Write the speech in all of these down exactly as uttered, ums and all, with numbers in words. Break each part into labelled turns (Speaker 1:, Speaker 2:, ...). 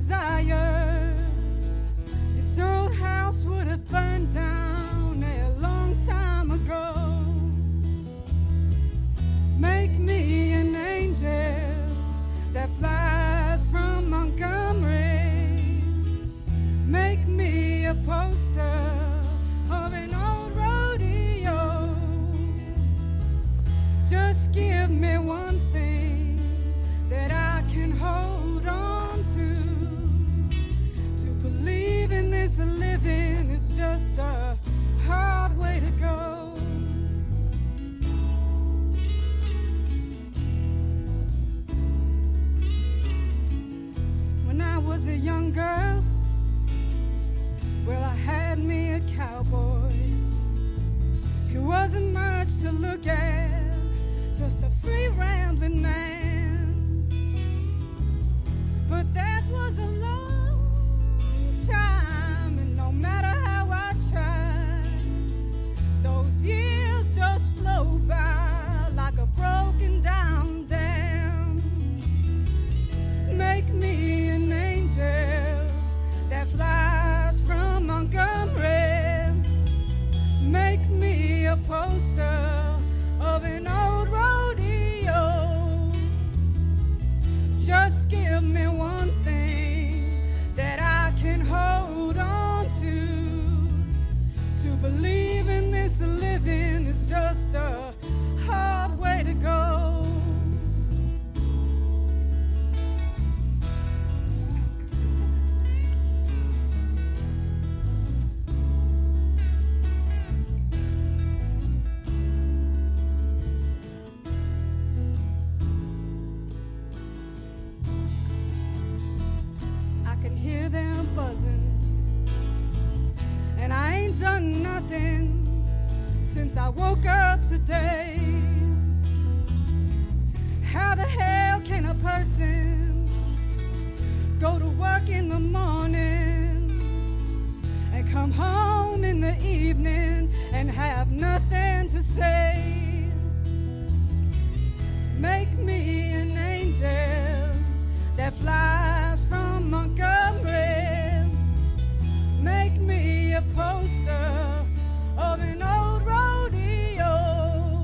Speaker 1: desire, this old house would have burned down a long time ago. Make me an angel that flies from Montgomery. Make me a poster of an old rodeo. Just give me one thing that I can hold on to. To believe in this living is just a hard way to go. When I was a young girl, well, I had me a cowboy. He wasn't much to look at, just a free rambling man. But that was a long time, and no matter how I tried, those years just flow by like a broken down dam. Make me an angel that flies from Montgomery. Make me a poster of an old rodeo. Just give me one thing that I can hold on to. To believe in this living is just a hard way to go. Hear them buzzing, and I ain't done nothing since I woke up today. How the hell can a person go to work in the morning and come home in the evening and have nothing to say? Make me an angel that flies from Montgomery. Make me a poster of an old rodeo.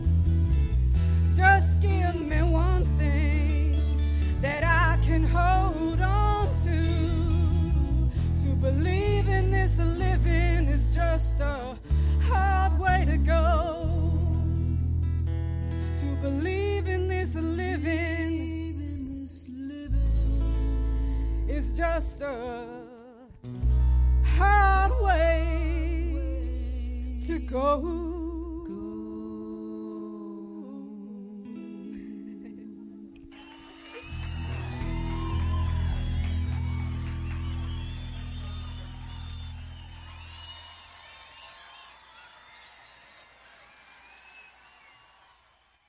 Speaker 1: Just give me one thing that I can hold on to. To believe in this living is just a hard way to go. To believe in this living it's just a hard way to go.